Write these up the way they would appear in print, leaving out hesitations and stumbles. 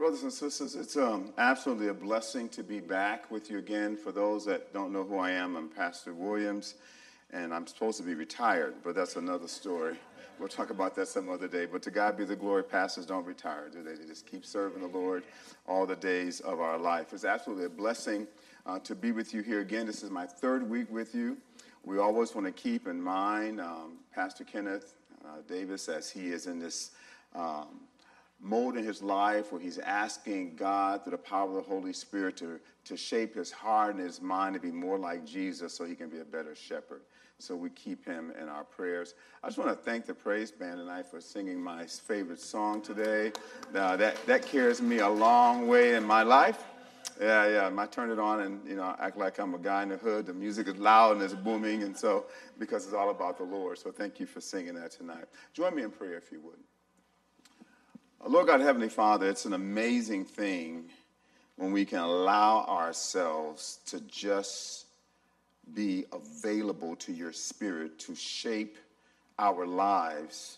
Brothers and sisters, it's absolutely a blessing to be back with you again. For those that don't know who I am, I'm Pastor Williams, and I'm supposed to be retired, but that's another story. We'll talk about that some other day. But to God be the glory, pastors don't retire, do they? They just keep serving the Lord all the days of our life. It's absolutely a blessing to be with you here again. This is my third week with you. We always want to keep in mind Pastor Kenneth Davis as he is in this mode in his life where he's asking God through the power of the Holy Spirit to shape his heart and his mind to be more like Jesus so he can be a better shepherd. So we keep him in our prayers. I just want to thank the praise band tonight for singing my favorite song today. That carries me a long way in my life. Yeah. I turn it on and, act like I'm a guy in the hood. The music is loud and it's booming, and so because it's all about the Lord. So thank you for singing that tonight. Join me in prayer if you would. Lord God, Heavenly Father, it's an amazing thing when we can allow ourselves to just be available to your Spirit to shape our lives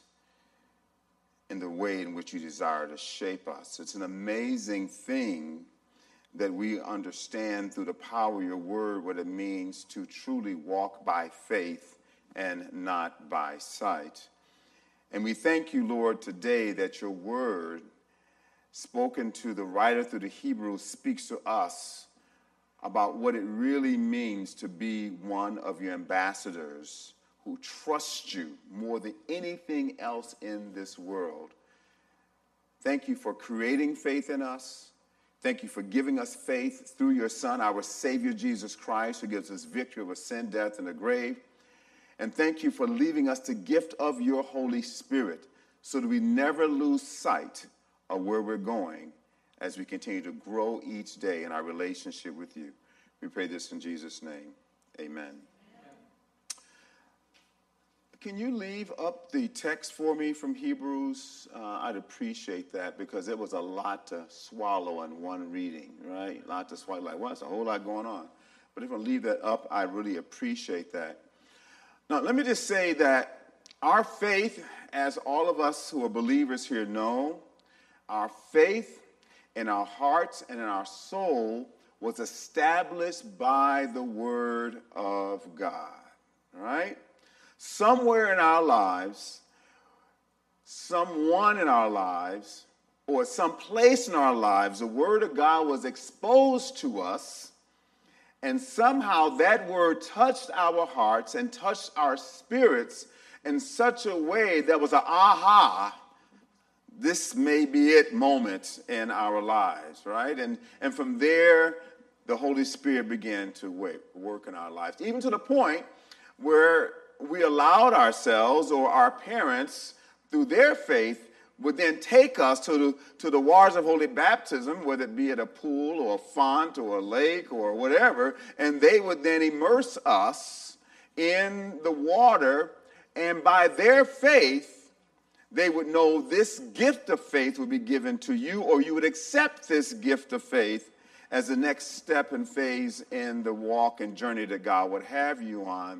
in the way in which you desire to shape us. It's an amazing thing that we understand through the power of your word what it means to truly walk by faith and not by sight. And we thank you, Lord, today that your word, spoken to the writer through the Hebrews, speaks to us about what it really means to be one of your ambassadors who trust you more than anything else in this world. Thank you for creating faith in us. Thank you for giving us faith through your Son, our Savior, Jesus Christ, who gives us victory over sin, death, and the grave. And thank you for leaving us the gift of your Holy Spirit so that we never lose sight of where we're going as we continue to grow each day in our relationship with you. We pray this in Jesus' name. Amen. Can you leave up the text for me from Hebrews? I'd appreciate that because it was a lot to swallow in one reading, right? A lot to swallow. Like, well, that's a whole lot going on. But if I leave that up, I really appreciate that. Now, let me just say that our faith, as all of us who are believers here know, our faith in our hearts and in our soul was established by the Word of God, right? Somewhere in our lives, someone in our lives, or some place in our lives, the Word of God was exposed to us. And somehow that word touched our hearts and touched our spirits in such a way that was an aha, this may be it moment in our lives, right? And from there, the Holy Spirit began to work in our lives, even to the point where we allowed ourselves or our parents, through their faith, would then take us to the waters of holy baptism, whether it be at a pool or a font or a lake or whatever, and they would then immerse us in the water, and by their faith, they would know this gift of faith would be given to you, or you would accept this gift of faith as the next step and phase in the walk and journey that God would have you on.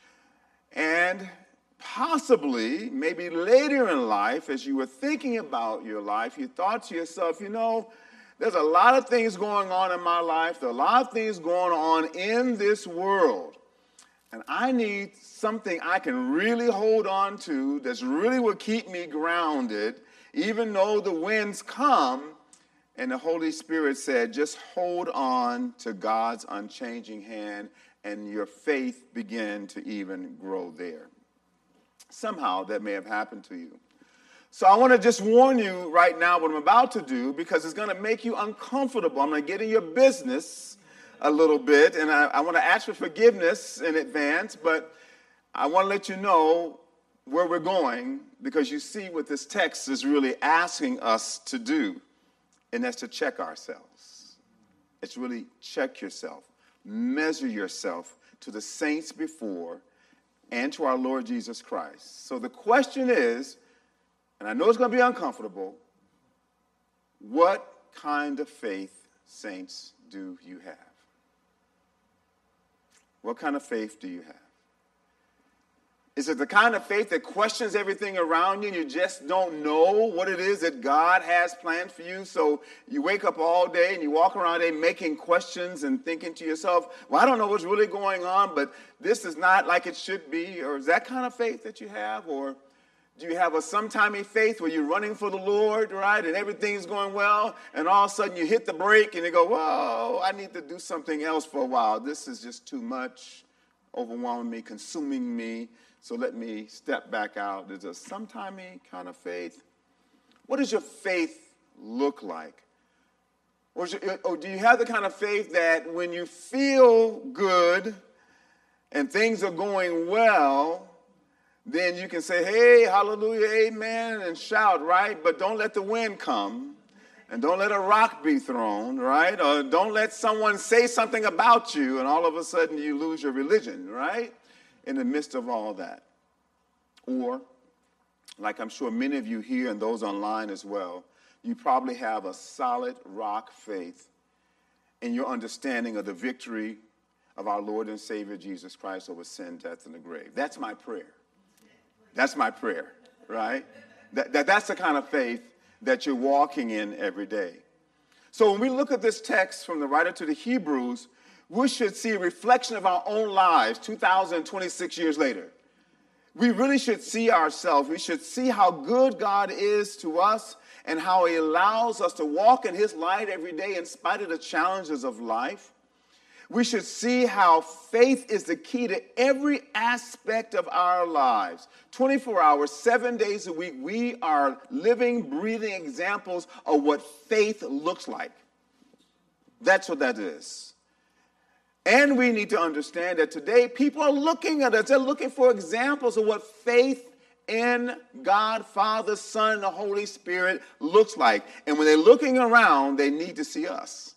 And possibly, maybe later in life, as you were thinking about your life, you thought to yourself, there's a lot of things going on in my life. There are a lot of things going on in this world. And I need something I can really hold on to that's really will keep me grounded, even though the winds come. And the Holy Spirit said, just hold on to God's unchanging hand, and your faith begin to even grow there. Somehow that may have happened to you. So I want to just warn you right now what I'm about to do, because it's going to make you uncomfortable. I'm going to get in your business a little bit, and I want to ask for forgiveness in advance, but I want to let you know where we're going, because you see what this text is really asking us to do, and that's to check ourselves. It's really check yourself, measure yourself to the saints before and to our Lord Jesus Christ. So the question is, and I know it's going to be uncomfortable, what kind of faith, saints, do you have? What kind of faith do you have? Is it the kind of faith that questions everything around you and you just don't know what it is that God has planned for you? So you wake up all day and you walk around all day making questions and thinking to yourself, well, I don't know what's really going on, but this is not like it should be. Or is that kind of faith that you have? Or do you have a sometimey faith where you're running for the Lord, right, and everything's going well, and all of a sudden you hit the brake and you go, whoa, I need to do something else for a while. This is just too much, overwhelming me, consuming me. So let me step back out. Is it a sometimey kind of faith? What does your faith look like? Or do you have the kind of faith that when you feel good and things are going well, then you can say, hey, hallelujah, amen, and shout, right? But don't let the wind come, and don't let a rock be thrown, right? Or don't let someone say something about you, and all of a sudden you lose your religion, right? In the midst of all that. Or, like I'm sure many of you here and those online as well, you probably have a solid rock faith in your understanding of the victory of our Lord and Savior Jesus Christ over sin, death, and the grave. That's my prayer. That's my prayer, right? That's the kind of faith that you're walking in every day. So when we look at this text from the writer to the Hebrews, we should see a reflection of our own lives 2,026 years later. We really should see ourselves. We should see how good God is to us and how he allows us to walk in his light every day in spite of the challenges of life. We should see how faith is the key to every aspect of our lives. 24 hours, 7 days a week, we are living, breathing examples of what faith looks like. That's what that is. And we need to understand that today people are looking at us. They're looking for examples of what faith in God, Father, Son, and the Holy Spirit looks like. And when they're looking around, they need to see us.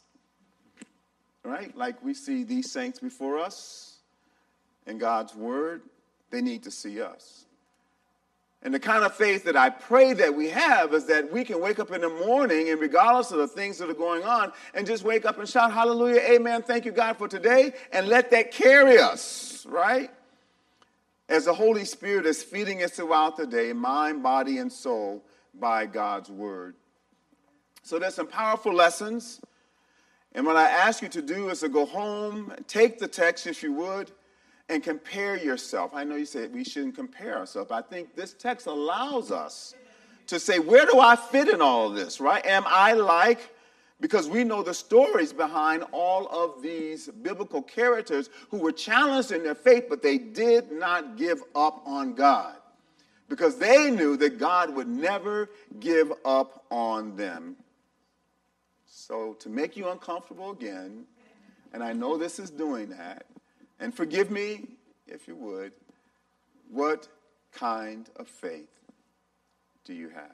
Right? Like we see these saints before us in God's word, they need to see us. And the kind of faith that I pray that we have is that we can wake up in the morning and regardless of the things that are going on and just wake up and shout, hallelujah, amen, thank you, God, for today, and let that carry us, right? As the Holy Spirit is feeding us throughout the day, mind, body, and soul, by God's word. So there's some powerful lessons. And what I ask you to do is to go home, take the text if you would, and compare yourself. I know you said we shouldn't compare ourselves. I think this text allows us to say, where do I fit in all of this, right? Am I like, because we know the stories behind all of these biblical characters who were challenged in their faith, but they did not give up on God because they knew that God would never give up on them. So to make you uncomfortable again, and I know this is doing that, and forgive me if you would, what kind of faith do you have?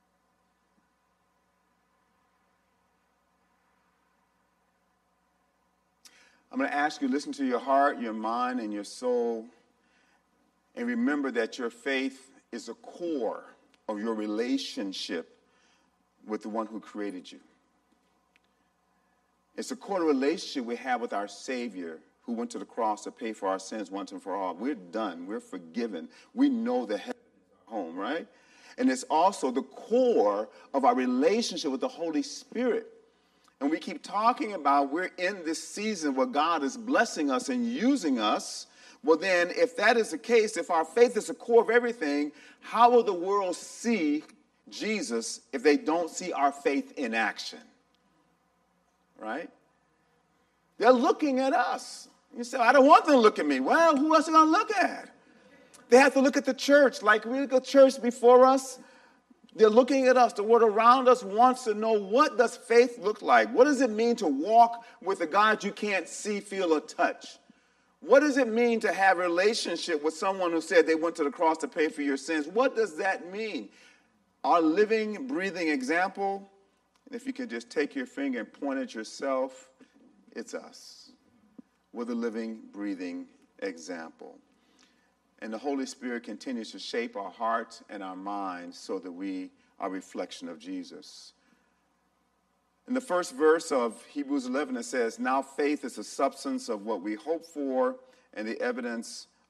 I'm going to ask you to listen to your heart, your mind, and your soul, and remember that your faith is the core of your relationship with the one who created you. It's a core relationship we have with our Savior who went to the cross to pay for our sins once and for all. We're done. We're forgiven. We know that heaven is our home, right? And it's also the core of our relationship with the Holy Spirit. And we keep talking about we're in this season where God is blessing us and using us. Well, then, if that is the case, if our faith is the core of everything, how will the world see Jesus if they don't see our faith in action? Right? They're looking at us. You say, I don't want them to look at me. Well, who else are they going to look at? They have to look at the church. Like we look at the church before us, they're looking at us. The world around us wants to know, what does faith look like? What does it mean to walk with a God you can't see, feel, or touch? What does it mean to have a relationship with someone who said they went to the cross to pay for your sins? What does that mean? Our living, breathing example, if you could just take your finger and point at yourself, it's us. We're the living, breathing example. And the Holy Spirit continues to shape our hearts and our minds so that we are a reflection of Jesus. In the first verse of Hebrews 11, it says, now faith is the substance of what we hope for and the evidence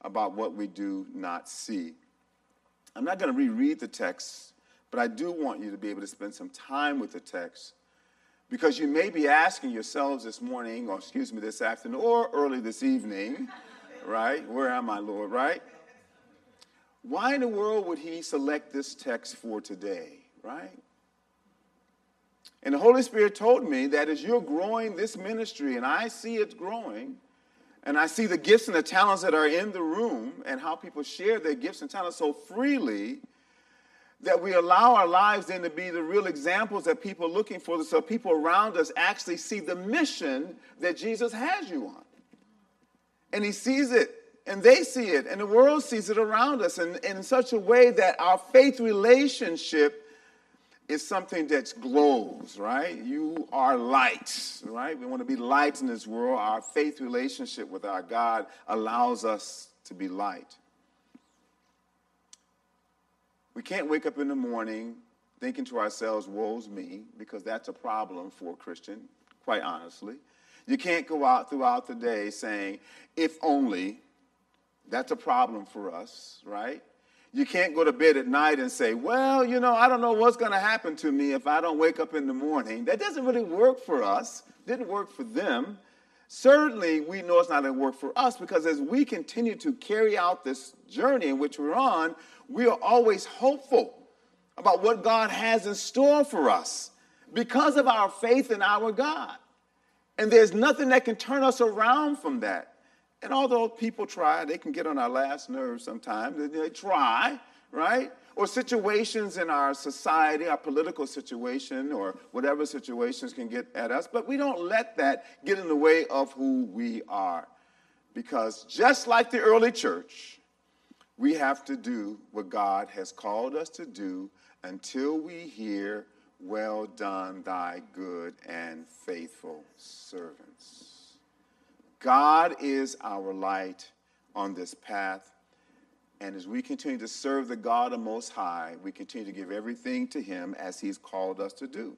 about what we do not see. I'm not going to reread the text, but I do want you to be able to spend some time with the text, because you may be asking yourselves this morning, or this afternoon, or early this evening, right? Where am I, Lord, right? Why in the world would he select this text for today, right? And the Holy Spirit told me that as you're growing this ministry, and I see it growing, and I see the gifts and the talents that are in the room and how people share their gifts and talents so freely, that we allow our lives then to be the real examples that people are looking for, so people around us actually see the mission that Jesus has you on. And he sees it, and they see it, and the world sees it around us, and in such a way that our faith relationship is something that glows, right? You are light, right? We want to be light in this world. Our faith relationship with our God allows us to be light. We can't wake up in the morning thinking to ourselves, woe's me, because that's a problem for a Christian, quite honestly. You can't go out throughout the day saying, if only. That's a problem for us, right? You can't go to bed at night and say, well, I don't know what's going to happen to me if I don't wake up in the morning. That doesn't really work for us. Didn't work for them. Certainly, we know it's not going to work for us, because as we continue to carry out this journey in which we're on, we are always hopeful about what God has in store for us because of our faith in our God. And there's nothing that can turn us around from that. And although people try, they can get on our last nerves sometimes. They try, right? Or situations in our society, our political situation, or whatever situations can get at us. But we don't let that get in the way of who we are. Because just like the early church, we have to do what God has called us to do until we hear, well done, thy good and faithful servants. God is our light on this path. And as we continue to serve the God of Most High, we continue to give everything to him as he's called us to do.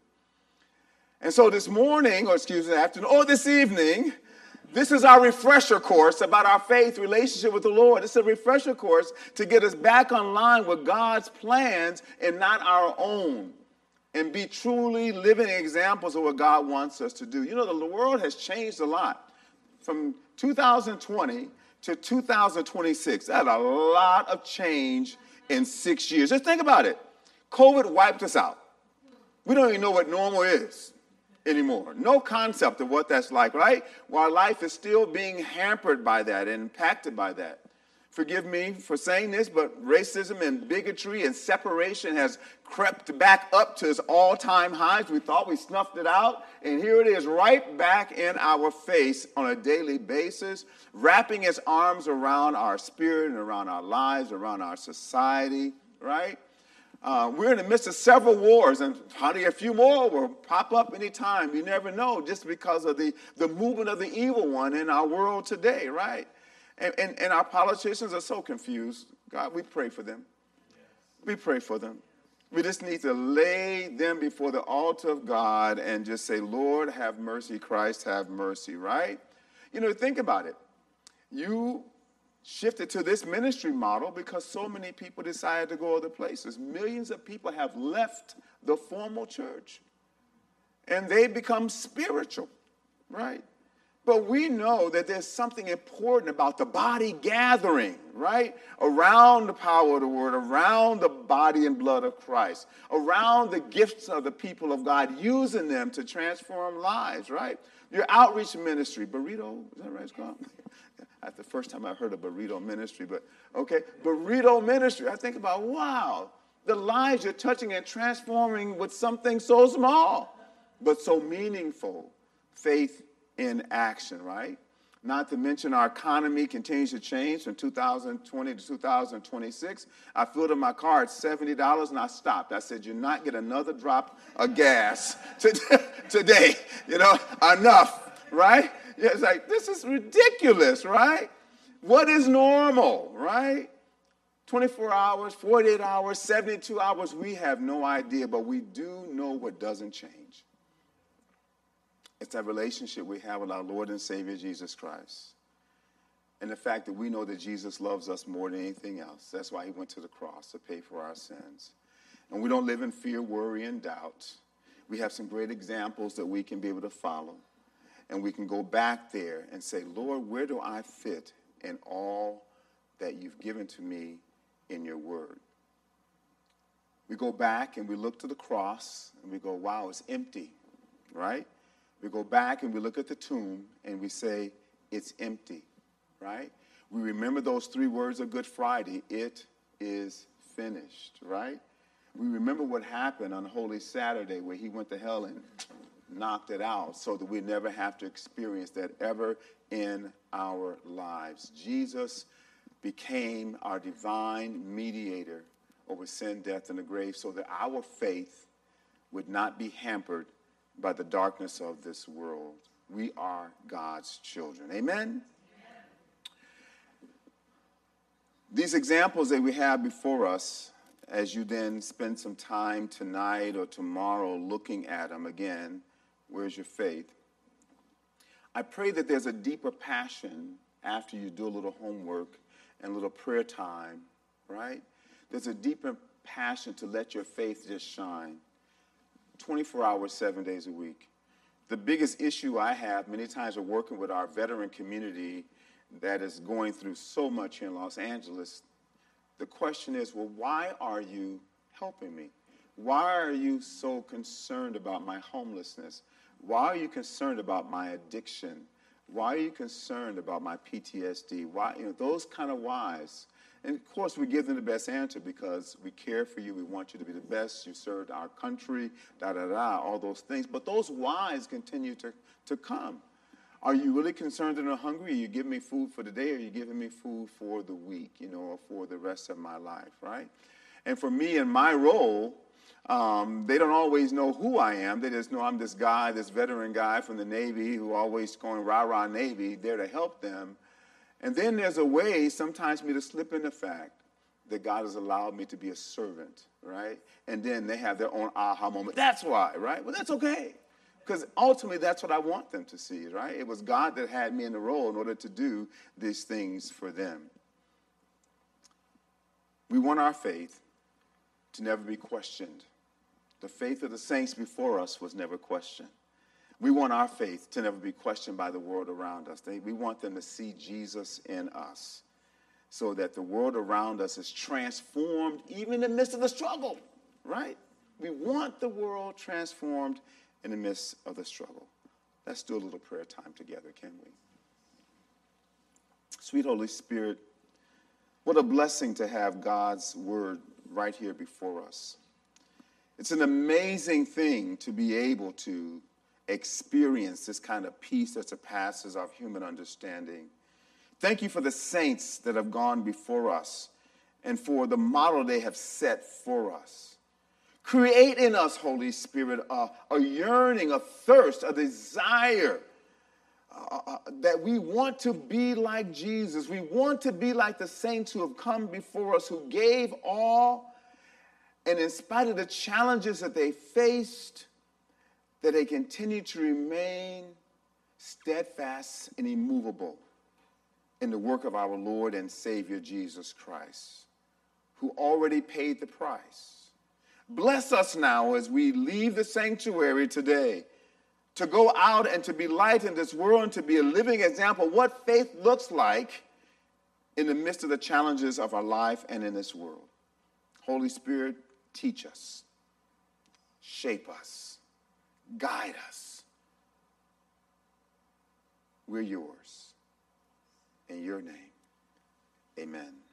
And so this morning, afternoon, or this evening, this is our refresher course about our faith relationship with the Lord. It's a refresher course to get us back online with God's plans and not our own, and be truly living examples of what God wants us to do. The world has changed a lot. From 2020 to 2026, that's a lot of change in 6 years. Just think about it. COVID wiped us out. We don't even know what normal is anymore. No concept of what that's like, right? While life is still being hampered by that and impacted by that. Forgive me for saying this, but racism and bigotry and separation has crept back up to its all-time highs. We thought we snuffed it out, and here it is right back in our face on a daily basis, wrapping its arms around our spirit and around our lives, around our society, right? We're in the midst of several wars, and probably a few more will pop up anytime. You never know, just because of the movement of the evil one in our world today, right? And our politicians are so confused. God, we pray for them. We pray for them. We just need to lay them before the altar of God and just say, Lord, have mercy, Christ, have mercy, right? Think about it. You shifted to this ministry model because so many people decided to go other places. Millions of people have left the formal church, and they become spiritual, right? But we know that there's something important about the body gathering, right? Around the power of the word, around the body and blood of Christ, around the gifts of the people of God, using them to transform lives, right? Your outreach ministry, burrito, is that right, it's called? That's the first time I heard of burrito ministry, but okay. Burrito ministry, I think about, wow, the lives you're touching and transforming with something so small, but so meaningful. Faith in action, right? Not to mention our economy continues to change from 2020 to 2026. I filled up my car at $70 and I stopped. I said, you're not getting another drop of gas today. Enough, right? Yeah, it's like, this is ridiculous, right? What is normal, right? 24 hours, 48 hours, 72 hours, we have no idea, but we do know what doesn't change. It's that relationship we have with our Lord and Savior, Jesus Christ. and the fact that we know that Jesus loves us more than anything else. That's why he went to the cross, to pay for our sins. And we don't live in fear, worry, and doubt. We have some great examples that we can be able to follow. And we can go back there and say, Lord, where do I fit in all that you've given to me in your word? We go back and we look to the cross and we go, wow, it's empty, right? We go back and we look at the tomb and we say, it's empty, right? We remember those 3 words of Good Friday, it is finished, right? We remember what happened on Holy Saturday where he went to hell and knocked it out so that we never have to experience that ever in our lives. Jesus became our divine mediator over sin, death, and the grave so that our faith would not be hampered by the darkness of this world. We are God's children. Amen? These examples that we have before us, as you then spend some time tonight or tomorrow looking at them again, where's your faith? I pray that there's a deeper passion after you do a little homework and a little prayer time, right? There's a deeper passion to let your faith just shine 24 hours, 7 days a week. The biggest issue I have many times are working with our veteran community that is going through so much here in Los Angeles. The question is, well, why are you helping me? Why are you so concerned about my homelessness? Why are you concerned about my addiction? Why are you concerned about my PTSD? Why, those kind of whys. And of course, we give them the best answer because we care for you. We want you to be the best. You served our country, all those things. But those whys continue to come. Are you really concerned and hungry? Are you giving me food for the day, or are you giving me food for the week, or for the rest of my life, right? And for me in my role, they don't always know who I am. They just know I'm this guy, this veteran guy from the Navy who always going rah-rah Navy, there to help them. And then there's a way sometimes for me to slip in the fact that God has allowed me to be a servant, right? And then they have their own aha moment. That's why, right? Well, that's okay. Because ultimately, that's what I want them to see, right? It was God that had me in the role in order to do these things for them. We want our faith to never be questioned. The faith of the saints before us was never questioned. We want our faith to never be questioned by the world around us. We want them to see Jesus in us so that the world around us is transformed even in the midst of the struggle, right? We want the world transformed in the midst of the struggle. Let's do a little prayer time together, can we? Sweet Holy Spirit, what a blessing to have God's word right here before us. It's an amazing thing to be able to experience this kind of peace that surpasses our human understanding. Thank you for the saints that have gone before us and for the model they have set for us. Create in us, Holy Spirit, a yearning, a thirst, a desire that we want to be like Jesus. We want to be like the saints who have come before us, who gave all, and in spite of the challenges that they faced, that they continue to remain steadfast and immovable in the work of our Lord and Savior Jesus Christ, who already paid the price. Bless us now as we leave the sanctuary today to go out and to be light in this world and to be a living example of what faith looks like in the midst of the challenges of our life and in this world. Holy Spirit, teach us, shape us, guide us. We're yours. In your name, amen.